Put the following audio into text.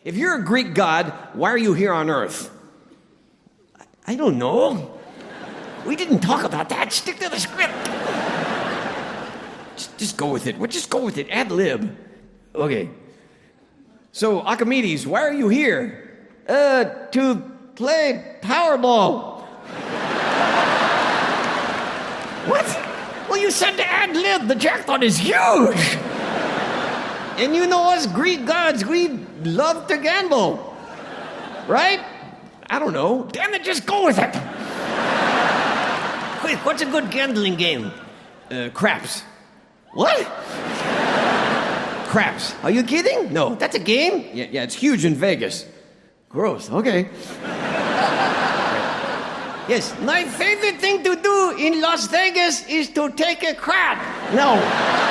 If you're a Greek god, why are you here on Earth? I don't know. We didn't talk about that. Stick to the script. Just go with it. Well, just go with it. Ad lib. Okay. So, Archimedes, why are you here? To play Powerball. What? Well, you said to ad lib. The jackpot is huge. And you know us Greek gods, we love to gamble. Right? I don't know. Damn it, just go with it. Quick, what's a good gambling game? Craps. What? Craps. Are you kidding? No, that's a game? Yeah, it's huge in Vegas. Gross, okay. Yes, my favorite thing to do in Las Vegas is to take a crap. No.